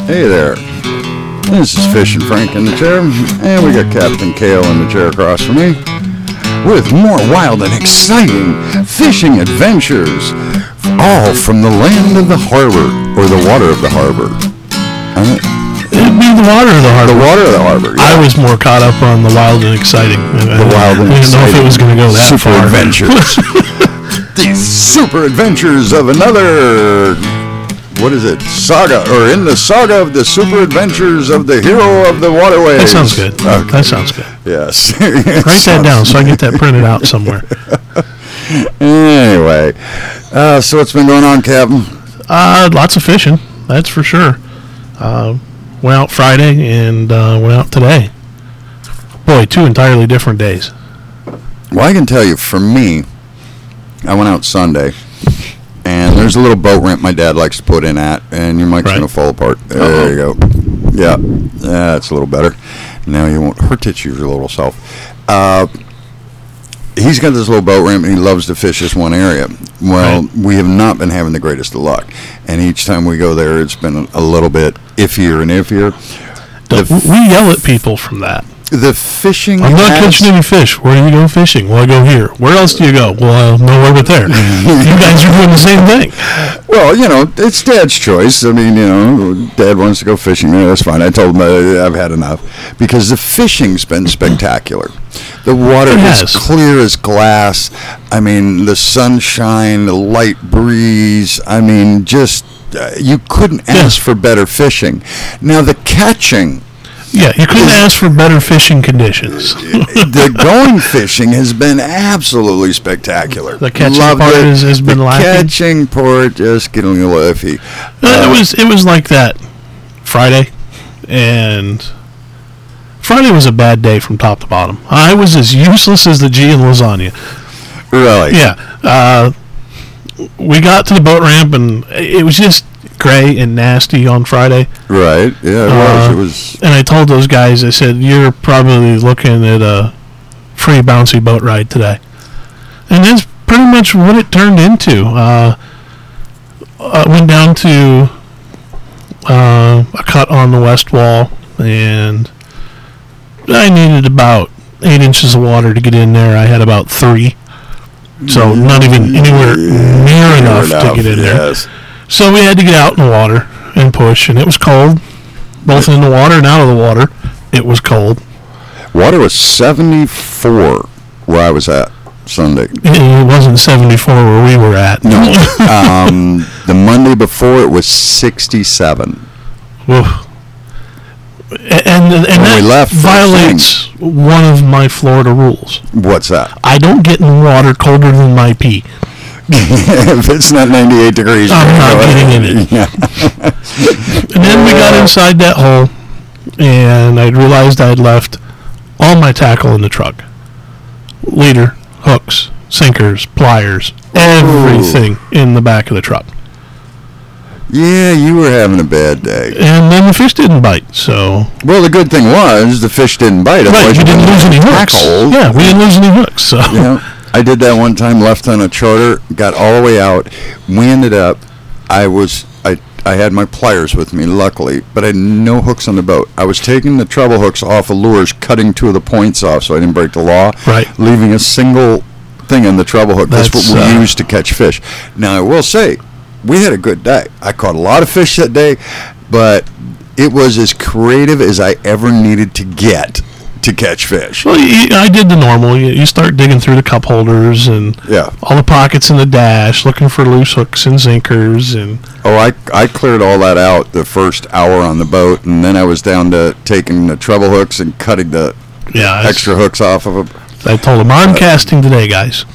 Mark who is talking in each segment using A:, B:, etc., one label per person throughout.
A: Hey there. This is Fishing Frank in the chair, and we got Captain Kale in the chair across from me with more wild and exciting fishing adventures, all from the land of the harbor, or the water of the harbor.
B: It'd be the water of the harbor.
A: The water of the harbor, yeah.
B: I was more caught up on the wild and exciting.
A: The wild and
B: exciting. I didn't know if it was going to go that
A: super
B: far.
A: Adventures. These super adventures of another... What is it? Saga, or in the saga of the super adventures of the hero of the waterways.
B: That sounds good.
A: Okay.
B: That sounds good.
A: Yes.
B: Write that down so I get that printed out somewhere.
A: Anyway, so what's been going on, Captain?
B: Lots of fishing, that's for sure. Went out Friday and went out today. Boy, 2 entirely different days.
A: Well, I can tell you, for me, I went out Sunday. And there's a little boat ramp my dad likes to put in at, and your mic's going to fall apart. There you go. Yeah, that's a little better. Now you won't hurt it your little self. He's got this little boat ramp, and he loves to fish this one area. Well, we have not been having the greatest of luck. And each time we go there, it's been a little bit iffier and iffier.
B: We yell at people from that.
A: The fishing...
B: I'm not catching any fish. Where do you go fishing? Well, I go here. Where else do you go? Well, nowhere but there. You guys are doing the same thing.
A: Well, you know, it's Dad's choice. I mean, you know, Dad wants to go fishing. Yeah, that's fine. I told him I've had enough. Because the fishing's been spectacular. The water is clear as glass. I mean, the sunshine, the light breeze. I mean, just, you couldn't ask for better fishing. Now, the catching...
B: Yeah, you couldn't ask for better fishing conditions.
A: The going fishing has been absolutely spectacular.
B: The catching part has been lacking.
A: The catching part just getting a little iffy.
B: It was like that Friday, and Friday was a bad day from top to bottom. I was as useless as the G in lasagna.
A: Really?
B: Yeah. We got to the boat ramp, and it was just gray and nasty on Friday.
A: Right. Yeah, it was.
B: And I told those guys, I said, you're probably looking at a free bouncy boat ride today. And that's pretty much what it turned into. I went down to a cut on the west wall, and I needed about 8 inches of water to get in there. I had about 3. So not even anywhere near enough to get in there. So we had to get out in the water and push, and it was cold, both in the water and out of the water. It was cold.
A: Water was 74 where I was at Sunday.
B: It wasn't 74 where we were at.
A: No. The Monday before, it was 67.
B: Oof. And that violates one of my Florida rules.
A: What's that?
B: I don't get in the water colder than my pee.
A: If it's not 98 degrees,
B: I'm not getting in it.
A: Yeah.
B: And then we got inside that hole, and I realized I had left all my tackle in the truck. Leader, hooks, sinkers, pliers, everything in the back of the truck.
A: Yeah, you were having a bad day.
B: And then the fish didn't bite, so...
A: Well, the good thing was the fish didn't bite.
B: Right, we didn't lose any hooks. Yeah, we didn't lose any hooks, so...
A: Yeah. I did that one time, left on a charter, got all the way out. We ended up, I had my pliers with me, luckily, but I had no hooks on the boat. I was taking the treble hooks off of lures, cutting 2 of the points off so I didn't break the law, leaving a single thing in the treble hook. That's what we used to catch fish. Now, I will say, we had a good day. I caught a lot of fish that day, but it was as creative as I ever needed to get to catch fish.
B: Well, I did the normal. You start digging through the cup holders and all the pockets in the dash, looking for loose hooks and sinkers. And
A: I cleared all that out the first hour on the boat, and then I was down to taking the treble hooks and cutting the extra hooks off of them.
B: I told them, I'm casting today, guys.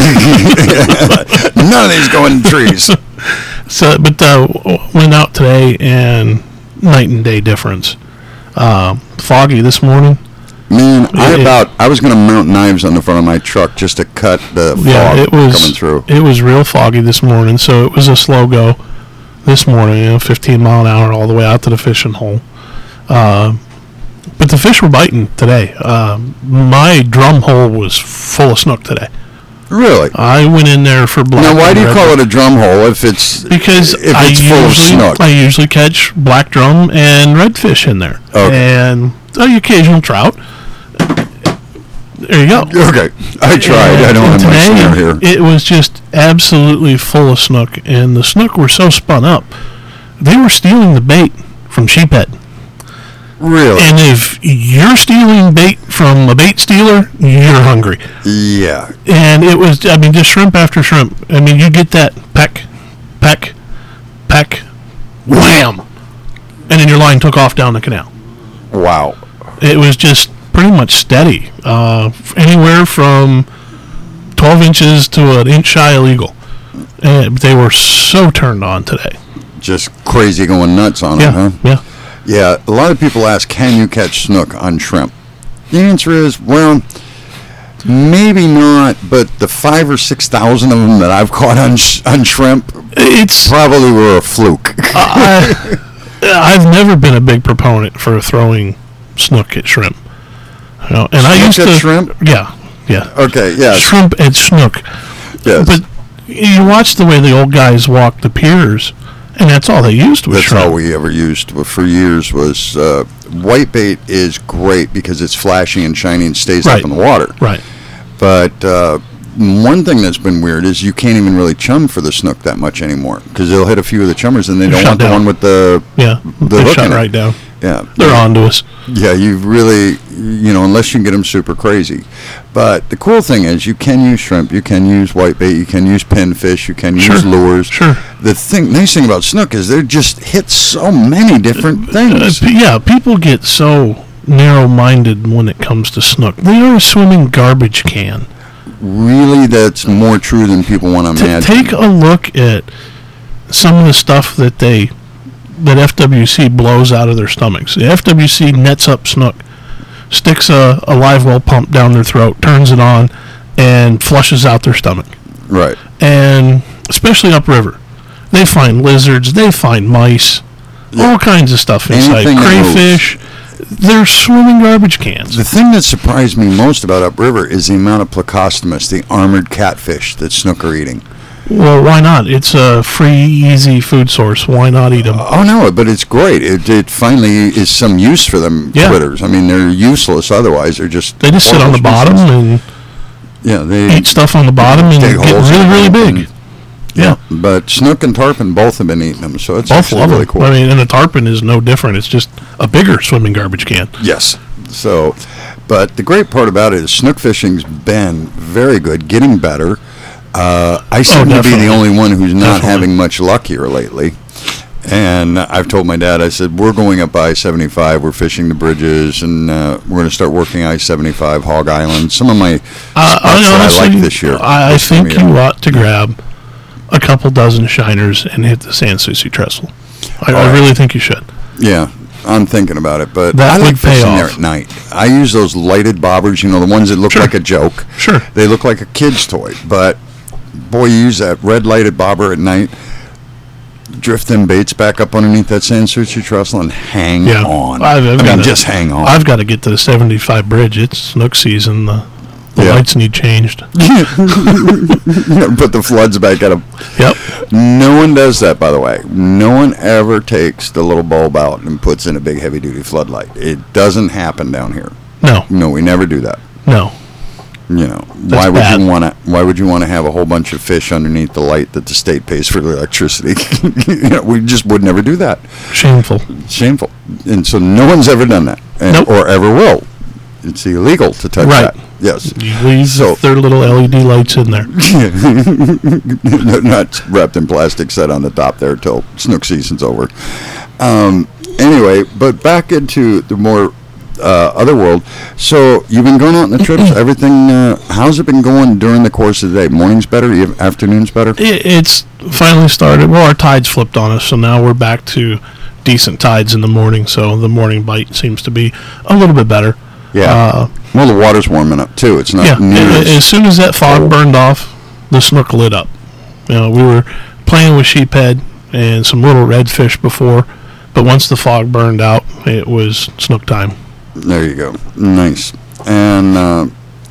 A: None of these going in trees.
B: But went out today, and night and day difference. Foggy this morning.
A: Man, I was going to mount knives on the front of my truck just to cut the fog coming through.
B: It was real foggy this morning, so it was a slow go this morning, 15 mile an hour all the way out to the fishing hole. But the fish were biting today. My drum hole was full of snook today.
A: Really?
B: I went in there for black.
A: Now, why
B: and
A: do you
B: red
A: call it a drum hole if it's
B: Because
A: if it's full of snook?
B: I usually catch black drum and redfish in there,
A: Okay.
B: and the occasional trout. There you go.
A: Okay, I tried. I don't have my
B: Today,
A: snare here.
B: it was just absolutely full of snook, and the snook were so spun up, they were stealing the bait from sheephead.
A: Really?
B: And if you're stealing bait from a bait stealer, you're hungry.
A: Yeah.
B: And it was, I mean, just shrimp after shrimp. I mean, you get that peck, peck, peck, wham, and then your line took off down the canal.
A: Wow.
B: It was just pretty much steady, anywhere from 12 inches to an inch shy illegal. And they were so turned on today.
A: Just crazy going nuts on it, huh?
B: Yeah.
A: Yeah, a lot of people ask, can you catch snook on shrimp? The answer is, well, maybe not, but the 5,000 or 6,000 of them that I've caught on shrimp
B: It's
A: probably were a fluke.
B: I've never been a big proponent for throwing snook at shrimp. You know, and I
A: Snook
B: used
A: at
B: to
A: shrimp?
B: Yeah.
A: Okay, yes.
B: Shrimp and snook.
A: Yes.
B: But you watch the way the old guys walk the piers, and that's all they used was
A: That's
B: shrimp.
A: all we ever used for years was whitebait is great because it's flashy and shiny and stays
B: Right.
A: up in the water.
B: Right.
A: But one thing that's been weird is you can't even really chum for the snook that much anymore because they'll hit a few of the chummers and they don't
B: Shut
A: want the
B: down.
A: one with the
B: Yeah.
A: the
B: They
A: hook
B: shut
A: in it.
B: right down.
A: Yeah.
B: They're on to us.
A: Yeah, you really, unless you can get them super crazy. But the cool thing is you can use shrimp, you can use whitebait, you can use pinfish, you can use lures.
B: Sure.
A: The nice thing about snook is they just hit so many different things.
B: Yeah, people get so narrow-minded when it comes to snook. They are a swimming garbage can.
A: Really, that's more true than people want to imagine.
B: Take a look at some of the stuff that FWC blows out of their stomachs. The FWC nets up snook, sticks a live well pump down their throat, turns it on, and flushes out their stomach.
A: Right.
B: And especially upriver, they find lizards, they find mice, all kinds of stuff inside.
A: Anything that moves.
B: Crayfish. They're swimming garbage cans.
A: The thing that surprised me most about upriver is the amount of Plecostomus, the armored catfish that snook are eating.
B: Well, why not? It's a free, easy food source. Why not eat them?
A: Oh no, but it's great. It finally is some use for them
B: Yeah.
A: critters. I mean, they're useless otherwise. They're just
B: They just sit on the bottom and
A: Yeah, they
B: eat stuff on the bottom and
A: dig
B: get
A: holes
B: really,
A: in
B: really
A: them
B: big.
A: and-
B: Yeah.
A: But snook and tarpon both have been eating them, so it's
B: Both
A: actually
B: love
A: really
B: them.
A: cool.
B: I mean, and the tarpon is no different. It's just a bigger swimming garbage can.
A: Yes. So, but the great part about it is snook fishing's been very good, getting better. I seem to be
B: definitely.
A: the only one who's not
B: Definitely.
A: having much luck here lately. And I've told my dad, I said, we're going up I-75, we're fishing the bridges, and we're going to start working I-75, Hog Island. Some of my spots that I like this year.
B: I
A: this time
B: think
A: of year.
B: you ought to grab a couple dozen shiners and hit the San Souci trestle. I
A: right.
B: really think you should.
A: Yeah, I'm thinking about it, but
B: That
A: I like
B: would pay
A: fishing there
B: off.
A: at night. I use those lighted bobbers, the ones that look
B: Sure.
A: like a joke.
B: Sure.
A: They look like a kid's toy, but boy, you use that red lighted bobber at night, drift them baits back up underneath that San Souci trestle and hang
B: Yeah.
A: on.
B: I've
A: I
B: gotta-
A: mean, just hang on.
B: I've got to get to the 75 bridge. It's snook season. The
A: Yeah.
B: lights need changed.
A: Put the floods back at them.
B: Yep.
A: No one does that, by the way. No one ever takes the little bulb out and puts in a big heavy duty floodlight. It doesn't happen down here.
B: No.
A: No, we never do that.
B: No.
A: Why would
B: bad.
A: you want to? Why would you want to have a whole bunch of fish underneath the light that the state pays for the electricity? We just would never do that.
B: Shameful.
A: Shameful. And so no one's ever done that,
B: Nope.
A: or ever will. It's illegal to touch
B: Right.
A: that. Yes.
B: You leave
A: So-
B: their little LED lights in there.
A: They're not wrapped in plastic, set on the top there till snook season's over. Anyway, but back into the more other world. So you've been going out on the trips. Everything. How's it been going during the course of the day? Mornings better. Afternoons better.
B: It's finally started. Well, our tides flipped on us, so now we're back to decent tides in the morning. So the morning bite seems to be a little bit better.
A: Yeah. Well, the water's warming up too. It's not
B: Yeah.
A: near
B: As soon as that fog
A: cold.
B: burned off, the snook lit up. We were playing with sheephead and some little redfish before, but once the fog burned out, it was snook time.
A: There you go. Nice. And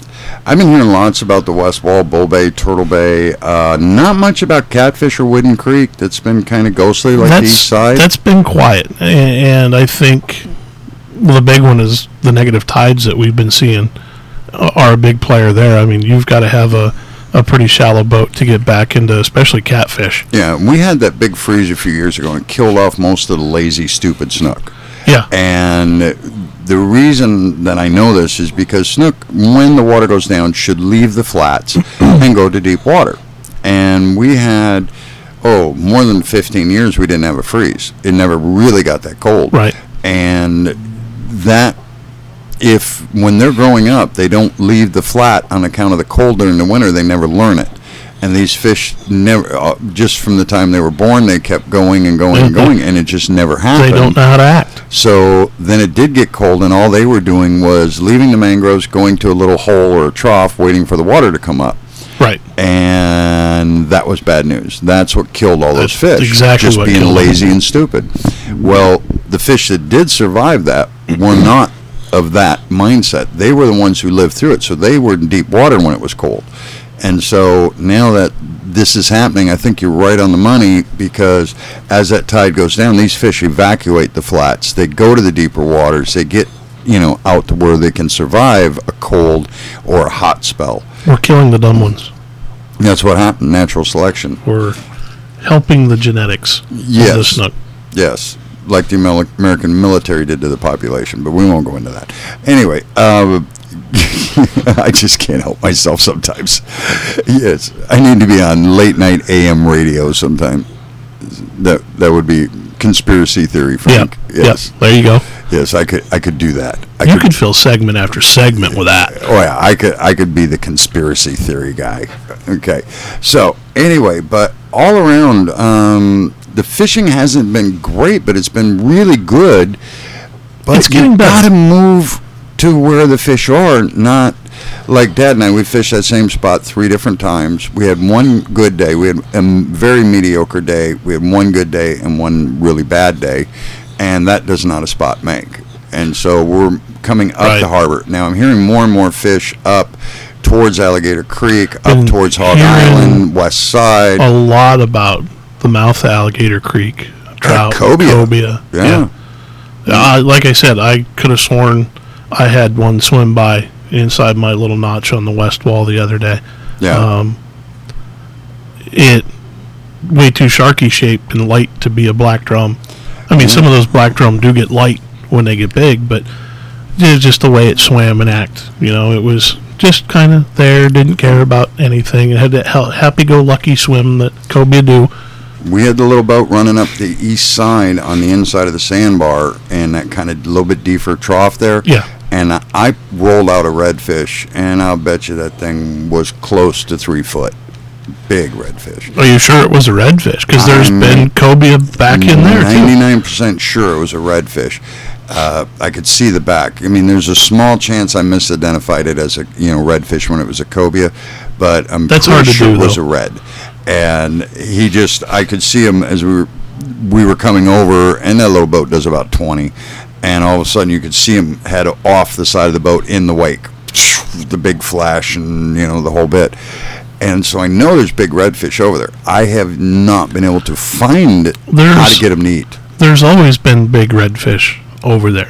A: I've been hearing lots about the West Wall, Bull Bay, Turtle Bay. Not much about Catfish or Wooden Creek. That's been kind of ghostly, like the east side.
B: That's been quiet, and I think the big one is the negative tides that we've been seeing are a big player there. I mean, you've got to have a pretty shallow boat to get back into, especially catfish.
A: Yeah, we had that big freeze a few years ago and killed off most of the lazy, stupid snook.
B: Yeah.
A: And the reason that I know this is because snook, when the water goes down, should leave the flats and go to deep water. And we had, more than 15 years we didn't have a freeze. It never really got that cold.
B: Right.
A: And that, if when they're growing up, they don't leave the flat on account of the cold during the winter, they never learn it. And these fish never, just from the time they were born, they kept going and going and going, and it just never happened.
B: They don't know how to act.
A: So then it did get cold, and all they were doing was leaving the mangroves, going to a little hole or a trough, waiting for the water to come up.
B: Right.
A: And that was bad news. That's what killed all those fish.
B: Exactly
A: just
B: what
A: being
B: killed
A: lazy
B: them.
A: and stupid. Well, the fish that did survive that were not of that mindset. They were the ones who lived through it, so they were in deep water when it was cold. And so now that this is happening, I think you're right on the money, because as that tide goes down, these fish evacuate the flats. They go to the deeper waters. They get, out to where they can survive a cold or a hot spell.
B: We're killing the dumb ones.
A: That's what happened, natural selection.
B: We're helping the genetics of the snook.
A: Yes, like the American military did to the population, but we won't go into that. Anyway, I just can't help myself sometimes. Yes, I need to be on late night AM radio sometime. That would be conspiracy theory, Frank.
B: Yeah.
A: Yes.
B: There you go.
A: Yes, I could do that.
B: You could fill segment after segment with that.
A: Oh yeah, I could be the conspiracy theory guy. Okay. So anyway, but all around, the fishing hasn't been great, but it's been really good. But
B: it's getting better.
A: You got to move to where the fish are, not like Dad and I. We fished that same spot 3 different times. We had one good day. We had a very mediocre day. We had one good day and one really bad day, and that does not a spot make. And so we're coming up the harbor. Now I'm hearing more and more fish up towards Alligator Creek, up towards Hog Island, west side.
B: A lot about the mouth of Alligator Creek. Trout, cobia.
A: Yeah.
B: Like I said, I could have sworn I had one swim by inside my little notch on the west wall the other day.
A: Yeah.
B: It way too sharky shaped and light to be a black drum. I mean, some of those black drum do get light when they get big, but it's just the way it swam and act. It was just kind of there, didn't care about anything. It had that happy-go-lucky swim that cobia do.
A: We had the little boat running up the east side on the inside of the sandbar, and that kind of little bit deeper trough there.
B: Yeah.
A: And I rolled out a redfish, and I'll bet you that thing was close to 3 foot. Big redfish.
B: Are you sure it was a redfish? Because there's been cobia back in there, too.
A: 99% sure it was a redfish. I could see the back. I mean, there's a small chance I misidentified it as a redfish when it was a cobia, but I'm pretty sure it was a red. And I could see him as we were coming over, and that little boat does about 20, and all of a sudden you could see him head off the side of the boat in the wake, the big flash and the whole bit. And so I know there's big redfish over there. I have not been able to find how to get them to eat.
B: There's always been big redfish over there.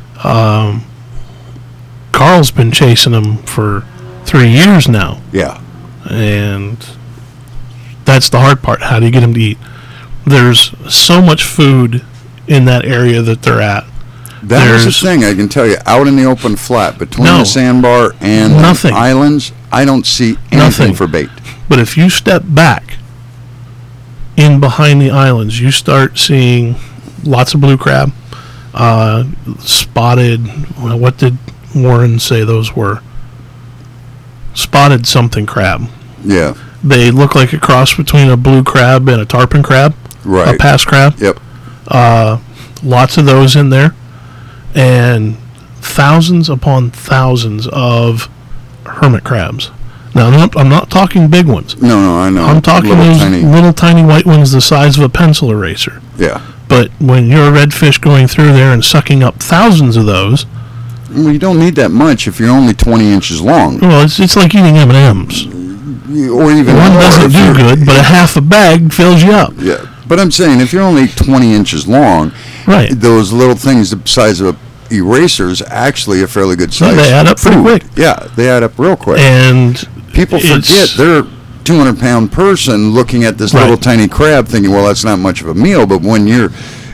B: Carl's been chasing them for 3 years now.
A: Yeah.
B: And that's the hard part. How do you get them to eat? There's so much food in that area that they're at.
A: That is the thing, I can tell you. Out in the open flat, between the sandbar and the islands, I don't see anything for bait.
B: But if you step back in behind the islands, you start seeing lots of blue crab, spotted, what did Warren say those were? Spotted something crab.
A: Yeah.
B: They look like a cross between a blue crab and a tarpon crab.
A: Right.
B: A pass crab.
A: Yep.
B: Lots of those in there. And thousands upon thousands of hermit crabs. Now, I'm not talking big ones.
A: No, I know.
B: I'm talking little tiny white ones the size of a pencil eraser.
A: Yeah.
B: But when you're a redfish going through there and sucking up thousands of those,
A: Well, you don't need that much if you're only 20 inches long.
B: Well, it's like eating M&Ms.
A: Or even
B: One
A: more
B: doesn't
A: if
B: do
A: you're-
B: good, but a half a bag fills you up.
A: Yeah, but I'm saying if you're only 20 inches long,
B: Right.
A: those little things the size of erasers actually a fairly good size.
B: they add up pretty
A: food.
B: quick.
A: Yeah, they add up real quick.
B: And
A: People
B: it's-
A: forget they're a 200-pound person looking at this
B: Right.
A: little tiny crab, thinking, "Well, that's not much of a meal." But when you're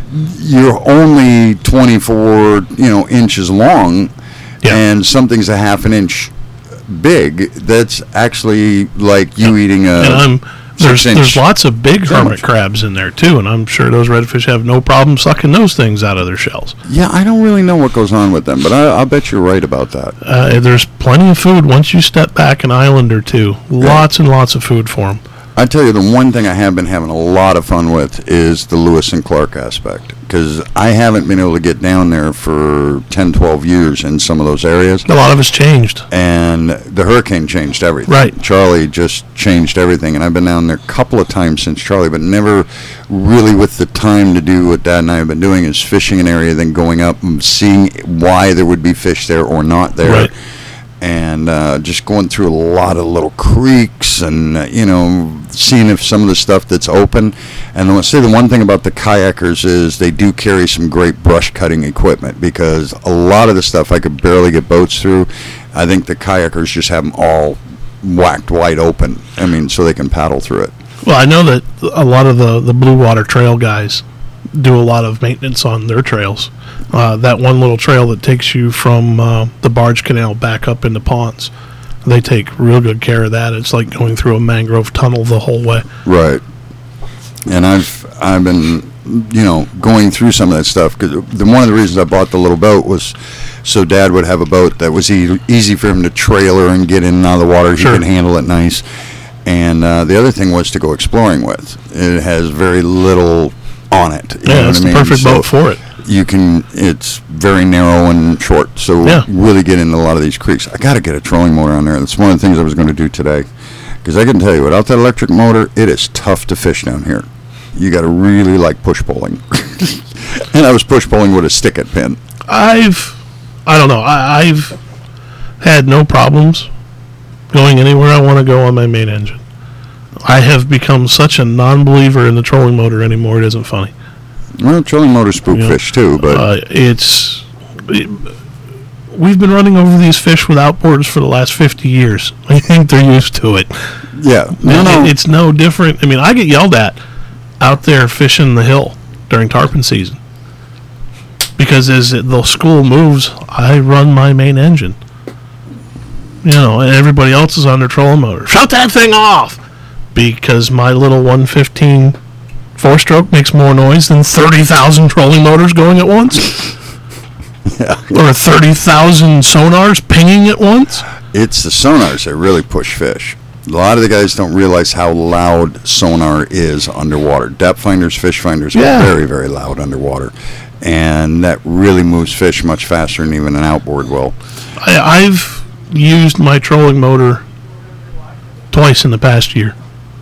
A: only 24, inches long,
B: Yeah.
A: and something's a half an inch big, that's actually like you eating a.
B: and there's
A: 6-inch
B: lots of big hermit
A: sandwich.
B: crabs in there too, and I'm sure those redfish have no problem sucking those things out of their shells.
A: Yeah, I don't really know what goes on with them, but I'll bet you're right about that.
B: There's plenty of food once you step back an island or two. Lots and lots of food for them.
A: I tell you, the one thing I have been having a lot of fun with is the Lewis and Clark aspect, because I haven't been able to get down there for 10, 12 years in some of those areas,
B: A lot of it's changed.
A: and the hurricane changed everything.
B: Right.
A: Charlie just changed everything, and I've been down there a couple of times since Charlie, but never really with the time to do what Dad and I have been doing, is fishing an area, then going up and seeing why there would be fish there or not there.
B: Right.
A: And just going through a lot of little creeks and, seeing if some of the stuff that's open. And I want to say the one thing about the kayakers is they do carry some great brush cutting equipment, because a lot of the stuff I could barely get boats through. I think the kayakers just have them all whacked wide open. I mean, so they can paddle through it.
B: Well, I know that a lot of the Blue Water Trail guys do a lot of maintenance on their trails. That one little trail that takes you from the barge canal back up into ponds, they take real good care of that. It's like going through a mangrove tunnel the whole way.
A: Right. And I've been, going through some of that stuff, because one of the reasons I bought the little boat was so Dad would have a boat that was easy for him to trailer and get in and out of the water.
B: Sure.
A: He can handle it nice. And the other thing was to go exploring with. It has very little on it. You know
B: Yeah,
A: what
B: it's
A: I
B: the
A: mean?
B: perfect
A: So
B: boat for it.
A: it's very narrow and short, so
B: Yeah.
A: really get into a lot of these creeks. I got to get a trolling motor on there. That's one of the things I was going to do today, because I can tell you, without that electric motor, it is tough to fish down here. You got to really like push pulling. And I was push pulling with a stick-it pin.
B: I've had no problems going anywhere I want to go on my main engine. I have become such a non-believer in the trolling motor anymore, it isn't funny.
A: Well, trolling motors spook
B: Yeah.
A: fish too, but
B: we've been running over these fish with outboards for the last 50 years. I think they're used to it.
A: yeah,
B: It's no different. I mean, I get yelled at out there fishing the hill during tarpon season, because as the school moves, I run my main engine. And everybody else is on their trolling motor. Shut that thing off! Because my little 115 four-stroke makes more noise than 30,000 trolling motors going at once.
A: Yeah.
B: Or 30,000 sonars pinging at once.
A: It's the sonars that really push fish. A lot of the guys don't realize how loud sonar is underwater. Depth finders, fish finders
B: Yeah.
A: are very, very loud underwater. And that really moves fish much faster than even an outboard will.
B: I've used my trolling motor twice in the past year.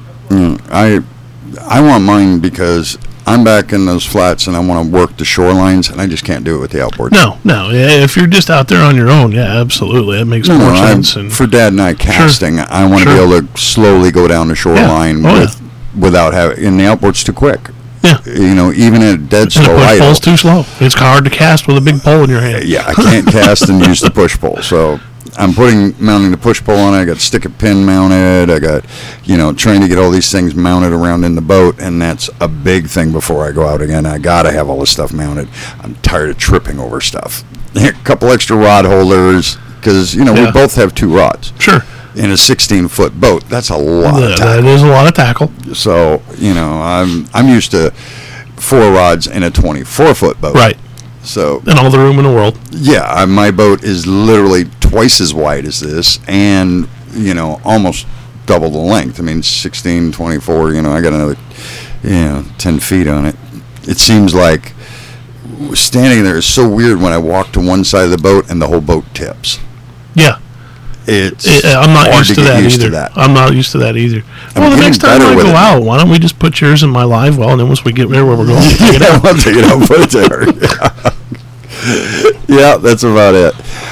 A: I want mine because I'm back in those flats and I want to work the shorelines, and I just can't do it with the outboard.
B: No. If you're just out there on your own, yeah, absolutely. That makes more sense. And
A: for Dad and I casting, I want to
B: Sure.
A: be able to slowly go down the shoreline
B: Oh,
A: without having, and the outboard's too quick.
B: Yeah.
A: Even at a dead
B: and the
A: slow
B: push
A: idle.
B: pole's too slow. It's hard to cast with a big pole in your hand.
A: Yeah, I can't cast and use the push pole. So I'm mounting the push pole on it. I got stick-it pin mounted. I got, trying to get all these things mounted around in the boat, and that's a big thing before I go out again. I got to have all this stuff mounted. I'm tired of tripping over stuff. A couple extra rod holders, because, we
B: Yeah.
A: both have 2 rods.
B: Sure.
A: In a 16-foot boat, that's a lot of
B: That
A: tackle.
B: is a lot of tackle.
A: So, I'm used to 4 rods in a 24-foot boat.
B: Right.
A: So,
B: And all the room in the world.
A: yeah, my boat is literally twice as wide as this, and almost double the length. I mean, 16, 24. I got another 10 feet on it. It seems like standing there is so weird when I walk to one side of the boat and the whole boat tips.
B: Yeah. I'm not
A: hard
B: used to
A: get
B: that
A: used
B: either.
A: to that.
B: I'm not used to that either.
A: I'm
B: Well, the
A: getting
B: next time
A: better
B: I
A: with
B: go
A: it.
B: out, why don't we just put yours in my live well, and then once we get there where we're going, we'll take it out.
A: I'll take it out, put it there. Yeah, that's about it.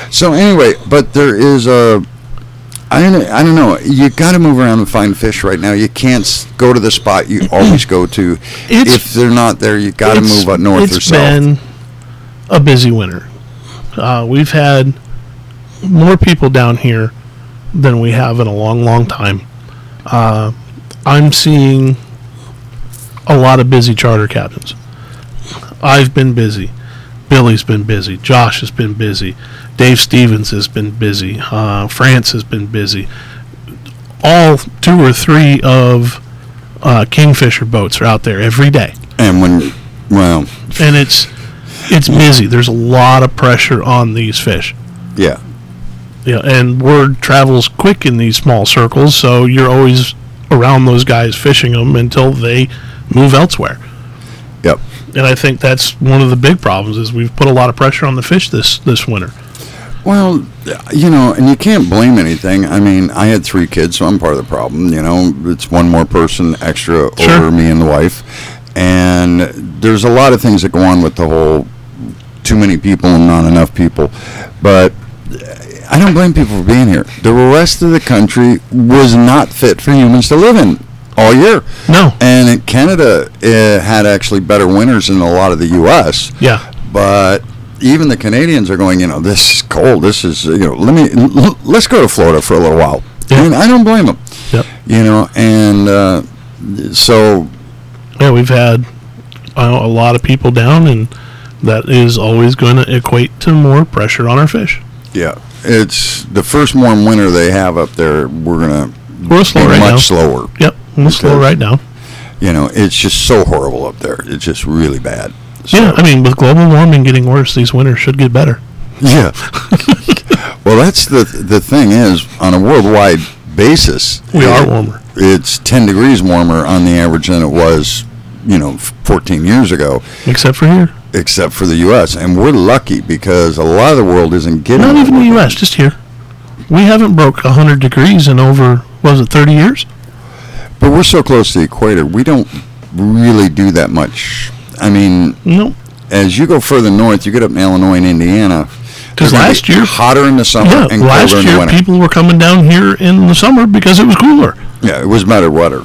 A: So anyway, but there is I don't know. You got to move around and find fish right now. You can't go to the spot you always go to. If they're not there, you got to move up north or south.
B: It's been a busy winter. We've had more people down here than we have in a long, long time. I'm seeing a lot of busy charter captains. I've been busy. Billy's been busy. Josh has been busy. Dave Stevens has been busy. France has been busy. All 2 or 3 of Kingfisher boats are out there every day.
A: And
B: and it's busy. There's a lot of pressure on these fish.
A: Yeah.
B: Yeah, and word travels quick in these small circles, so you're always around those guys fishing them until they move elsewhere.
A: Yep.
B: And I think that's one of the big problems is we've put a lot of pressure on the fish this winter.
A: Well, and you can't blame anything. I mean, I had 3 kids, so I'm part of the problem. It's one more person extra over me and the wife. And there's a lot of things that go on with the whole too many people and not enough people. But I don't blame people for being here. The rest of the country was not fit for humans to live in all year.
B: No.
A: And Canada had actually better winters than a lot of the U.S.
B: Yeah.
A: But even the Canadians are going, this is cold. This is, let's go to Florida for a little while.
B: Yeah.
A: And I don't blame them.
B: Yep.
A: So.
B: Yeah, we've had a lot of people down, and that is always going to equate to more pressure on our fish.
A: Yeah. It's the first warm winter they have up there. We're
B: slow right now.
A: Much slower.
B: Yep. We'll slow right now.
A: It's just so horrible up there. It's just really bad. So,
B: yeah, I mean, with global warming getting worse, these winters should get better.
A: Yeah. Well, that's the thing is, on a worldwide basis,
B: we are warmer.
A: It's 10 degrees warmer on the average than it was, 14 years ago.
B: Except for here.
A: Except for the U.S. And we're lucky because a lot of the world isn't getting
B: Not even the U.S., just here. We haven't broke 100 degrees in over, 30 years?
A: But we're so close to the equator, we don't really do that much. I mean,
B: no.
A: As you go further north, you get up in Illinois and Indiana.
B: Because last year,
A: hotter in the summer and colder in the winter.
B: Last year, people were coming down here in the summer because it was cooler.
A: Yeah, it was better weather.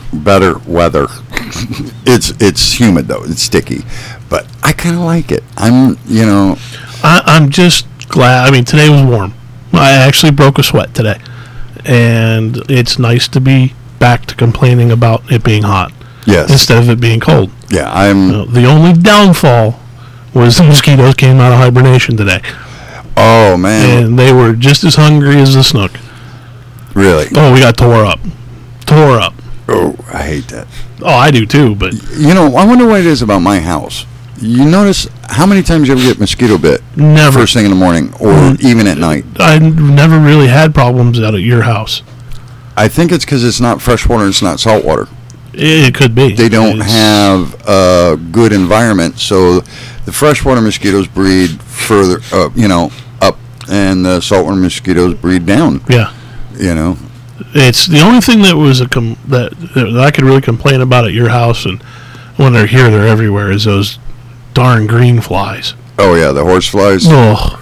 A: It's humid though. It's sticky, but I kind of like it. I'm
B: just glad. I mean, today was warm. I actually broke a sweat today, and it's nice to be back to complaining about it being hot.
A: Yes.
B: Instead of it being cold.
A: Yeah,
B: the only downfall was the mosquitoes came out of hibernation today.
A: Oh man!
B: And they were just as hungry as the snook.
A: Really?
B: Oh, we got tore up.
A: Oh, I hate that.
B: Oh, I do too. But
A: I wonder what it is about my house. You notice how many times you ever get mosquito bit?
B: Never.
A: First thing in the morning, or even at night.
B: I never really had problems out at your house.
A: I think it's because it's not fresh water; it's not salt water.
B: It could be.
A: They don't have a good environment, so the freshwater mosquitoes breed further, up, and the saltwater mosquitoes breed down.
B: Yeah. It's the only thing that was that I could really complain about at your house, and when they're here, they're everywhere, is those darn green flies.
A: Oh yeah, the horse flies.
B: Oh.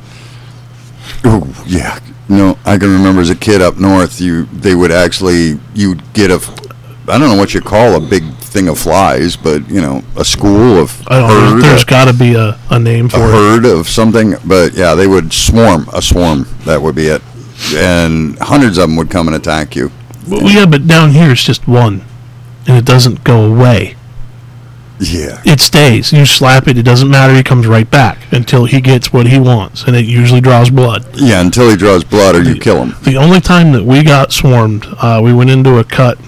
A: Oh yeah. No, I can remember as a kid up north, you'd get I don't know what you call a big thing of flies, but a school of
B: I don't know. There's got to be a name for it.
A: A herd of something, but yeah, they would swarm. A swarm, that would be it, and hundreds of them would come and attack you.
B: Well, yeah, but down here it's just one, and it doesn't go away.
A: Yeah,
B: it stays. You slap it; it doesn't matter. He comes right back until he gets what he wants, and it usually draws blood.
A: Yeah, until he draws blood, or you kill him.
B: The only time that we got swarmed, we went into a cut.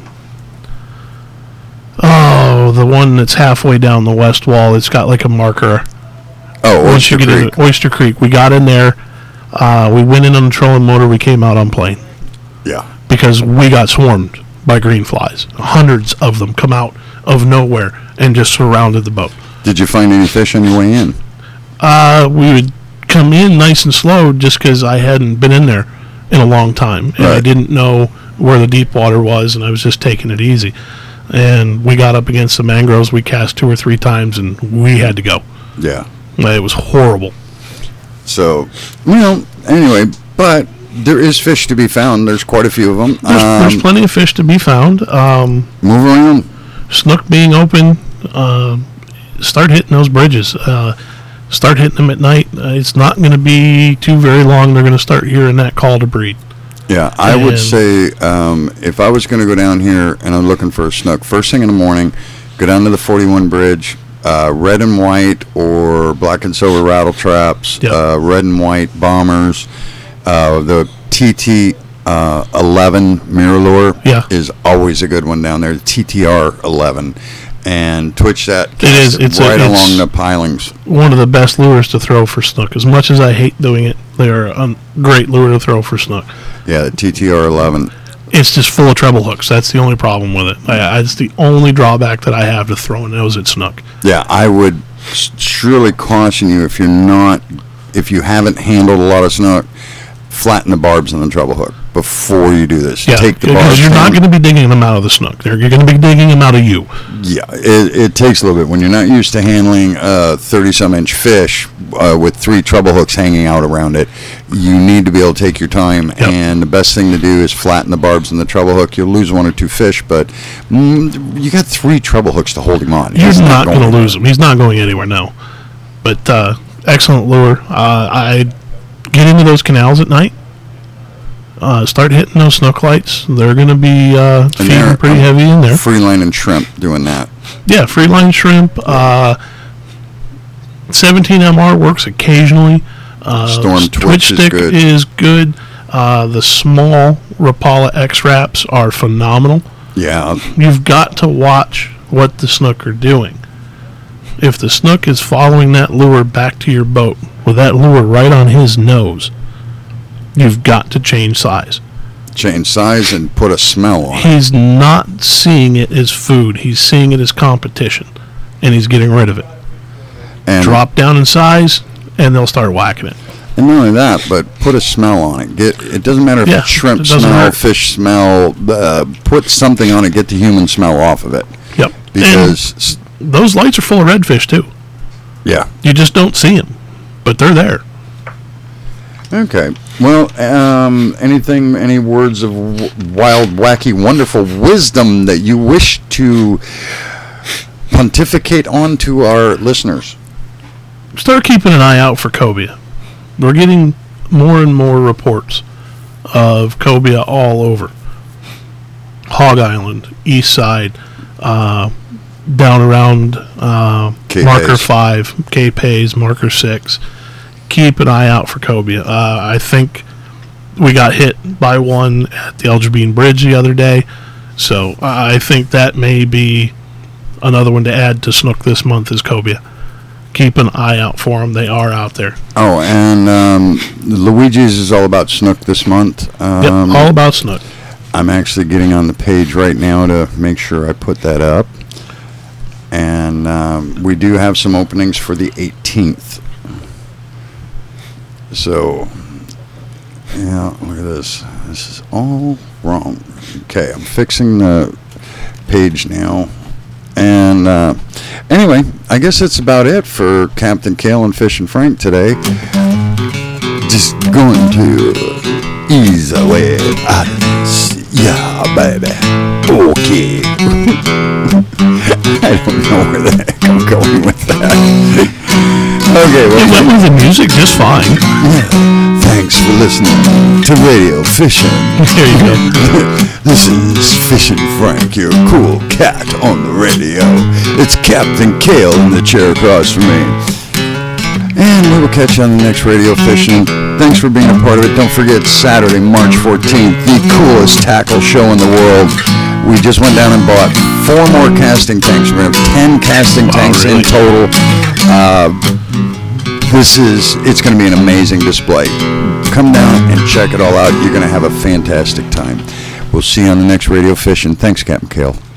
B: Oh, the one that's halfway down the west wall. It's got like a marker.
A: Oh, Oyster Creek.
B: Oyster Creek. We got in there. We went in on the trolling motor. We came out on plane.
A: Yeah. Because
B: we got swarmed by green flies. Hundreds of them come out of nowhere and just surrounded the boat.
A: Did you find any fish on your way in?
B: We would come in nice and slow just because I hadn't been in there in a long time. And I didn't know where the deep water was, and I was just taking it easy. And we got up against the mangroves. We cast 2 or 3 times, and we had to go.
A: Yeah.
B: It was horrible.
A: So, well, anyway, but there is fish to be found. There's quite a few of them.
B: There's plenty of fish to be found.
A: Move around.
B: Snook being open, start hitting those bridges. Start hitting them at night. It's not going to be too very long. They're going to start hearing that call to breed.
A: Yeah, I would say if I was going to go down here and I'm looking for a snook, first thing in the morning, go down to the 41 bridge, red and white or black and silver rattle traps, red and white bombers, the TT 11 mirror lure is always a good one down there. The TTR 11, and twitch that. It's along the pilings.
B: One of the best lures to throw for snook. As much as I hate doing it, they are a great lure to throw for snook.
A: Yeah, the TTR 11.
B: It's just full of treble hooks. That's the only problem with it. It's the only drawback that I have to throwing those at snook.
A: Yeah, I would surely caution you if you haven't handled a lot of snook, flatten the barbs on the treble hook before you do this.
B: Yeah,
A: take the
B: because you're not going to be digging them out of the snook. You're going to be digging them out of you.
A: Yeah, it takes a little bit. When you're not used to handling 30-some inch fish with 3 treble hooks hanging out around it, you need to be able to take your time. Yep. And the best thing to do is flatten the barbs on the treble hook. You'll lose 1 or 2 fish, but you got 3 treble hooks to hold him on.
B: He's not going to lose them. He's not going anywhere, no. But excellent lure. I get into those canals at night. Start hitting those snook lights. They're going to be feeding pretty heavy in there.
A: Free line and shrimp doing that.
B: Yeah, free line shrimp. 17MR works occasionally.
A: Storm
B: Twitch Stick is good. The small Rapala X-Wraps are phenomenal.
A: Yeah.
B: You've got to watch what the snook are doing. If the snook is following that lure back to your boat with that lure right on his nose, you've got to change size.
A: Change size and put a smell on it.
B: He's not seeing it as food. He's seeing it as competition, and he's getting rid of it. And drop down in size, and they'll start whacking it.
A: And not only that, but put a smell on it. It doesn't matter if it's shrimp smell, fish smell. Put something on it. Get the human smell off of it.
B: Yep.
A: Because
B: those lights are full of redfish too.
A: Yeah.
B: You just don't see them, but they're there.
A: Okay. Well, any words of wild, wacky, wonderful wisdom that you wish to pontificate on to our listeners?
B: Start keeping an eye out for cobia. We're getting more and more reports of cobia all over. Hog Island, East Side, down around Marker 5, Cape Hayes, Marker 6. Keep an eye out for cobia. I think we got hit by one at the Elgin Bridge the other day, so I think that may be another one to add to snook this month is cobia. Keep an eye out for them. They are out there.
A: Oh, and Luigi's is all about snook this month.
B: Yep, all about snook.
A: I'm actually getting on the page right now to make sure I put that up. And we do have some openings for the 18th. So, yeah, look at this. This is all wrong. Okay, I'm fixing the page now. And anyway, I guess that's about it for Captain Cale and Fishin' Frank today. Just going to ease away. Yeah, baby. Okay. I don't know where the heck I'm going with that. Okay, well,
B: it went with the music just fine.
A: Yeah. Thanks for listening to Radio Fishin'.
B: There you go.
A: This is Fishin' Frank, your cool cat on the radio. It's Captain Cale in the chair across from me. And we will catch you on the next Radio Fishin'. Thanks for being a part of it. Don't forget Saturday, March 14th, the coolest tackle show in the world. We just went down and bought 4 more casting tanks. We're going to have 10 casting tanks in total. It's going to be an amazing display. Come down and check it all out. You're going to have a fantastic time. We'll see you on the next Radio Fishin'. Thanks, Captain Cale.